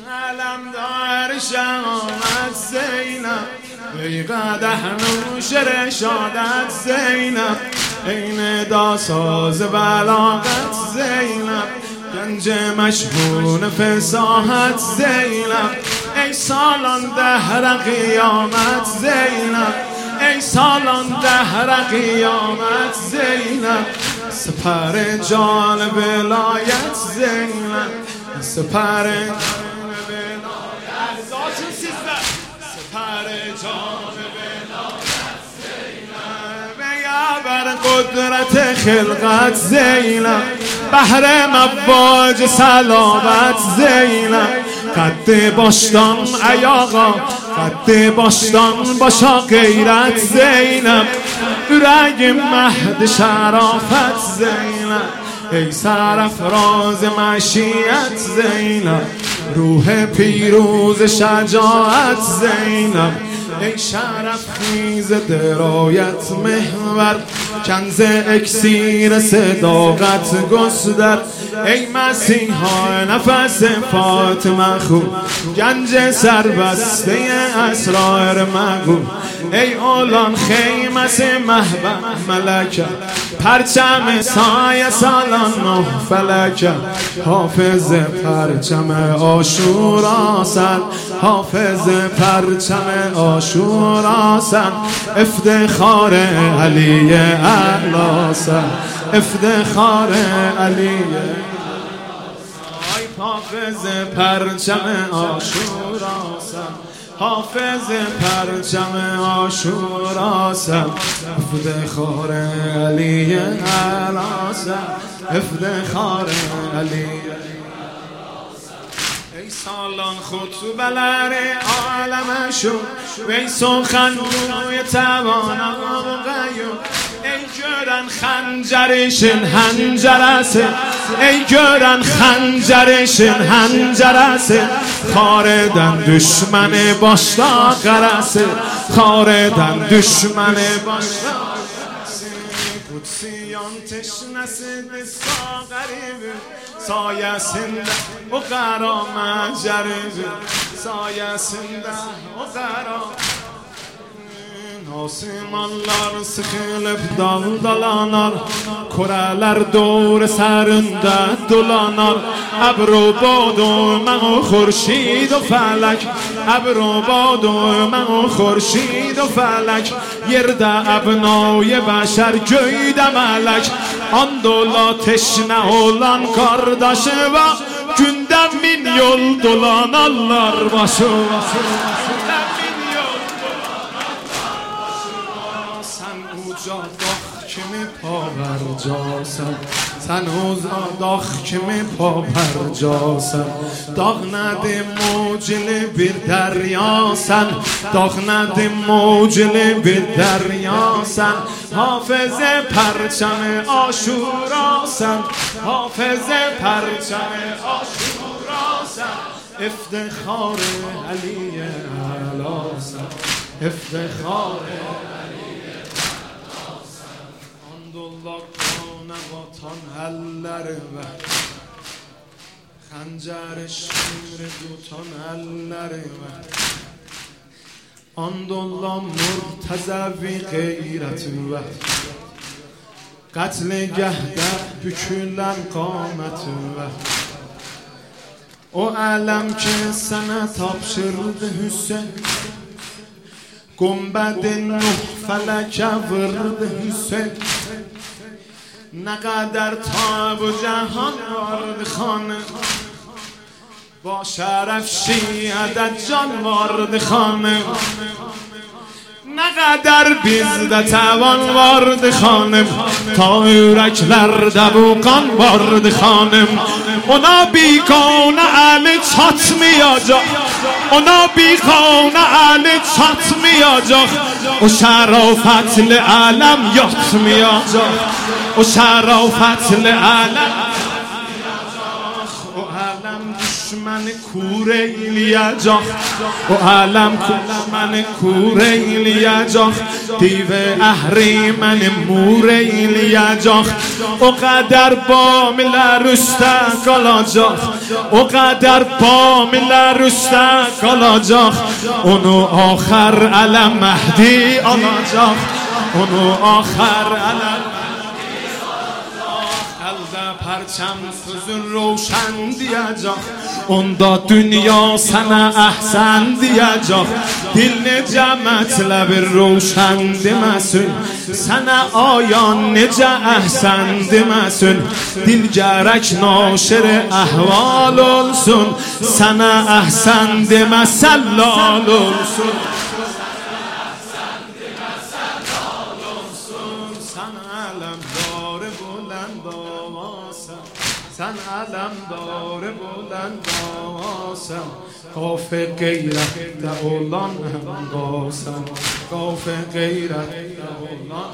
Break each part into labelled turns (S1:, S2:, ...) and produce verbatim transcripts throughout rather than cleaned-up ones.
S1: علمدار شهامت زینب، ای قدح نوش رشادت زینب، این داساز بلاغت زینب، گنج مشهون فصاحت زینب، ای سالان دهر قیامت زینب، ای سالان دهر قیامت زینب، سپر جان ولایت زینب، سپر سپر جان ولایت زینب، بیابر قدرت خلقت زینب، بحر مواج سلامت زینب، قد باشدان ای آقا، قد باشدان باشا غیرت زینب، ورگ مهد شرافت زینب، ای سرافراز مشیت زینب، روح پیروز شجاعت زینب، ای شرف خیز درایت محور، کنز اکسیر صداقت گستر، ای مسیحا نفس فاطمه خو، گنج سربسته اسرار مگو، ای اولان خیمس محبت ملکه، پرچم سایه سالان نه فلکه، حافظ پرچم عاشورا سن، حافظ پرچم عاشورا سن، افتخار علی اعلی سن، افتخار علی حافظ پرچم عاشورا سن، حافظ پرچم عاشورا سن، افتخار علی اعلی سن، افتخار علی. ای سالان خطبلر عالم شد، وی سخن روی توانا و قیوم، ای görən xəncərin həncərəsi، ey görən xəncərin həncərəsi، xarədən düşməni başda qərəsi, xarədən düşməni başda qərəsi, Qudsiyan teşnəsidir sağəribi, sayəsində o qara məncəribi, sayəsində o qara. Asimanlar sıkılıp dağdalanar, Koreler doğru sərində dolanar, Əbrubad mən o xurşid o fələk, Əbrubad mən o xurşid o fələk, Yerdə əbnay bəşər göydə mələk, Andola teşnə olan qardaşı var, Gündə min yol dolanarlar başı. داغ kimi پابرجاسم، sen uza dağ kimi پابرجاسم، dağ nədir mucili bir dəryasən, dağ nədir mucili bir dəryasən, hafizə pərçəmi aşurasən, hafizə pərçəmi aşurasən, iftixar Əliyə əlasən, iftixar Andollar vatan elleri ver, Xəncər şimri tutan elleri ver, Andollar murtəzəvi qeyrəti ver, Qətli gəhdə bükülən qaməti ver, O ələm ki sənə tapşırdı Hüseyin, Gumbed Nuh feleke vurdu Hüseyin, Ne kadar tab و جهان vardı خانه, با شرف شیعت جان vardı خانه, Ne kadar bizde tavan vardı hanım, ta yüreklerde bu kan vardı hanım. Ona bir kanı eli çatmayacak, ona bir kanı eli çatmayacak, o şerafetli alem yatmayacak, o şerafetli alem, o alem دشمن کوره ایلیجاخ و علم من کوره ایلیجاخ دیو اهریمن موره ایلیجاخ و قدر با مل رسته کالاجاخ و قدر با مل رسته کالاجاخ اونو آخر علم مهدی آلاجاخ اونو آخر علم پرچم سوز روشن دیجا اون دا دنیا سنه احسن دیجا دل نجا مطلب روشن دمسون سنه آیان نجا احسن دمسون دل جرک ناشر احوال السون سنه احسن دمسلال السون سن علم داره بلند آسم قاف غیرت دولان هم قاسم قاف غیرت دولان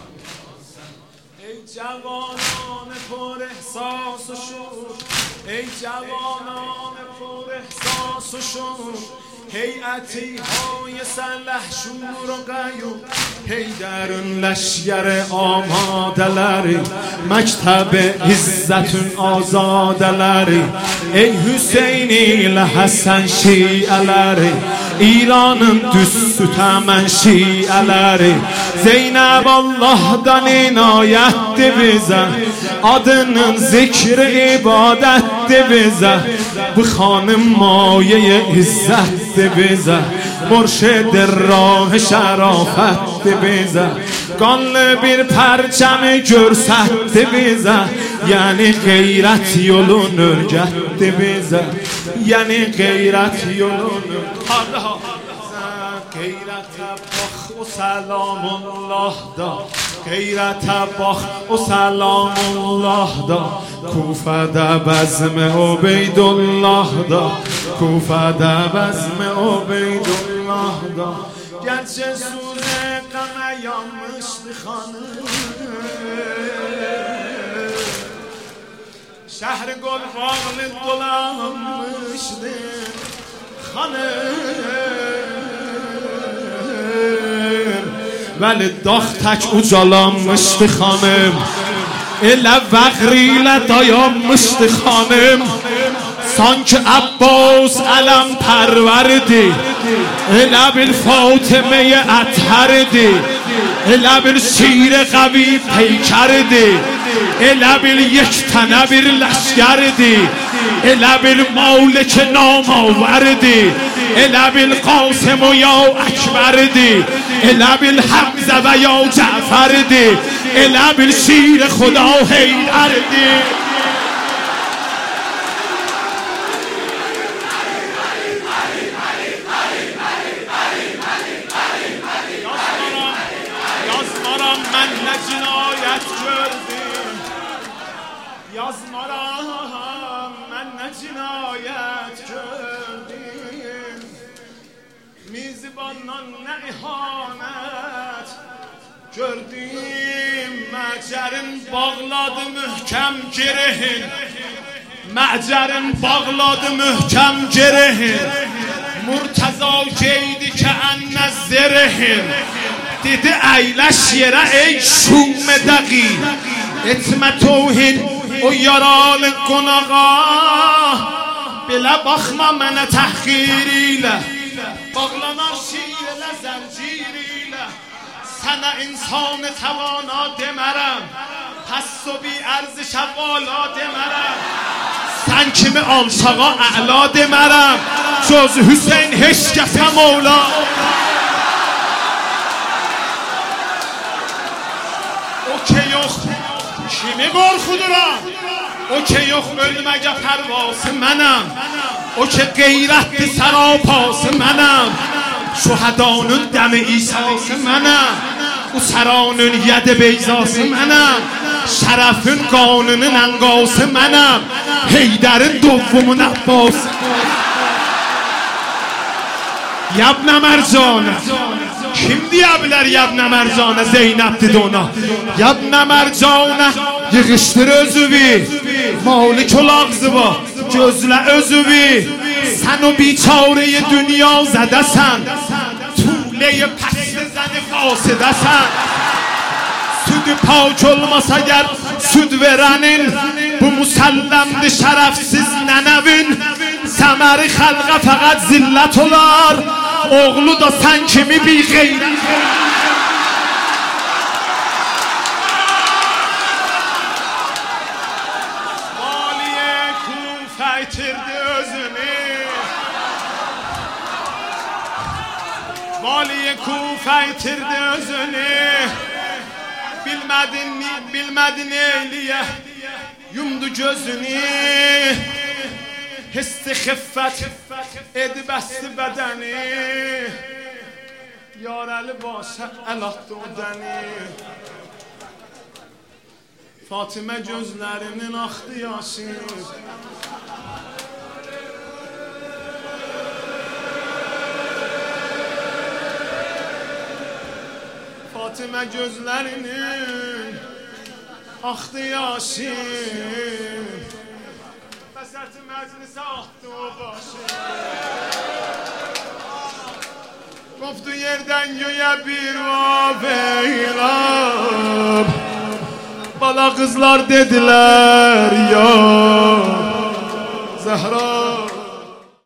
S1: ای جوانان پر احساس و شور ای جوانان پر احساس و شور هیئتی های سلحشور و قیوم هیدرون لشگر آمادلری مکتب عزتون آزادلری ای حسینی لحسن شیعلری ایرانın düz tutamən şiələri Zeynəb Allah'dan inayətdir bizə Adının zikri ibadətdir bizə Bu xanım maye izzətdir bizə Murşid rah şərafətdir bizə Qanlı bir pərçəmi görsətdir bizə Yəni qeyrət yolun örgətdir bizə Yəni qeyrət yolun örgətdir غیرت باخ و سلام الله دا غیرت باخ و سلام الله دا کوفه دا بزم عبید الله دا کوفه دا بزم عبید الله دا گرچه سوز غم یامشت خانه شهر گل باغل دلمشت خانه ولی داغ تک ucalanmıştı xanım Elə vəğrilə dayanmıştı xanım Sanki Abbas ələm pərvərdi Elə bir Fatıməyə ətərdi Elə bir şir qəvi peykərdi Elə bir یک tənə bir ləşkərdi Elə bir malik namavərdi Elə bil Qasım و یا اکبردی Elə bil حمزه و یا جعفردی Elə bil شیر خدا حیدردی Yazmaram mən nə cinayət gördüm Yazmaram mən nə cinayət gördüm میزبانان نه اهانت gördüm Məcərin bağladı mühkəm gerehin Məcərin bağladı mühkəm gerehin Murtaza geydi ki ənə zerehin Dedi əyləş yerə ey şumme dəqi Etmə tohin o yaralı qonağa Belə baxma mənə təhqir ilə Bağlanan şiir ilə zəncir ilə Sənə insan təvana demərəm Pəs o bi ərziş əvvala demərəm Sən kimi alçağa əla demərəm Cöz Hüseyin heç kəsə mavla O ki yox kimi qorxuduram O ki yox ölməgə pərvası mənəm O ki qeyrətli sərapası mənəm Şuhadanın dəmi İsası mənəm O səranın yəd beyzası mənəm Şərəfin qanının ənqası mənəm Heydərin dovumun əbbası Yabnə Mərcanə Kim deyə bilər Yabnə Mərcanə Zeynəbdir ona Yabnə Mərcanə Yığışdır özüvi Malik ol ağzı var gözlə özüvi sən o biçare dünya zədəsən tuğleyi pəsli zəni fasidəsən südü pak olmasa ger süd verənin bu müsəlləmdir şərəfsiz nənəvin səməri xəlqə fəqət zillət olar oğlu da sən kimi bir qeyrət valiye Kufə itirdi özünü valiye Kufə itirdi özünü bilmədin bilmədin eyliyə yumdu gözünü hissi xiffət edi bəsti bədəni yarəli basə əl atdı o dəni Fatimə gözlərinin axdı yaşı Fatimə gözlərinin axdı yaşı Bəsəti məclisə atdı o başı Qopdu yerdən göyə bir vaveylab Bala qızlar dedilər ya Zəhra